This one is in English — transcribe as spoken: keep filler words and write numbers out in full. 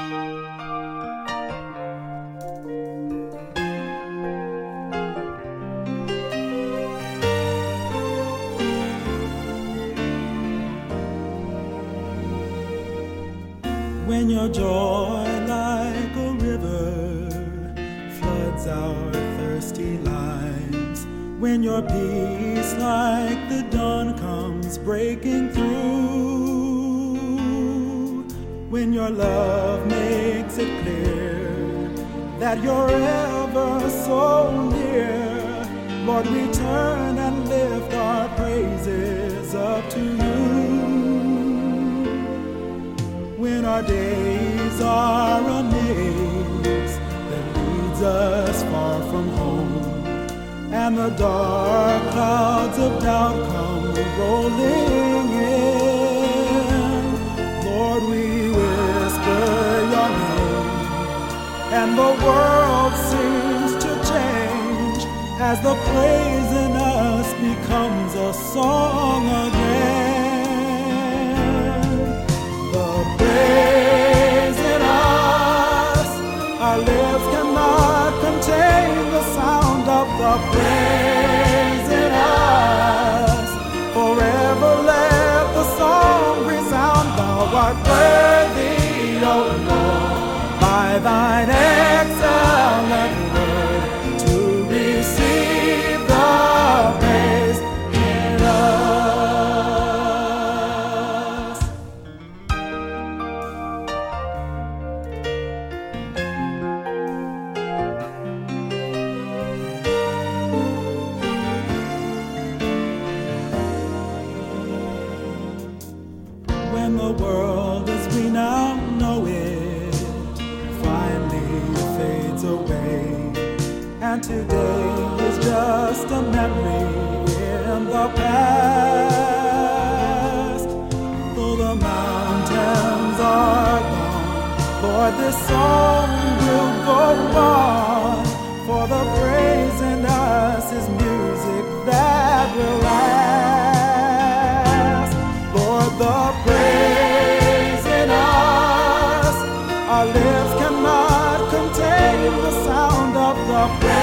When your joy like a river floods our thirsty lives, when your peace like the dawn comes breaking through, when your love makes it clear that you're ever so near, Lord, we turn and lift our praises up to you. When our days are a maze that leads us far from home, and the dark clouds of doubt come rolling in, Lord, we whisper your name, and the world seems to change as the praise in us becomes a song again. Praise in us, our lips cannot contain the sound of the praise in us. Forever let the song resound. Thou art worthy, O Lord, by thine excellent word to receive the praise in us. When the world as we now know it finally fades away, and today is just a memory in the past, though the mountains are gone, Lord, this song will go on, for the praise in us is music that will last. Lord, the praise in us, our lips cannot contain the sound of the praise.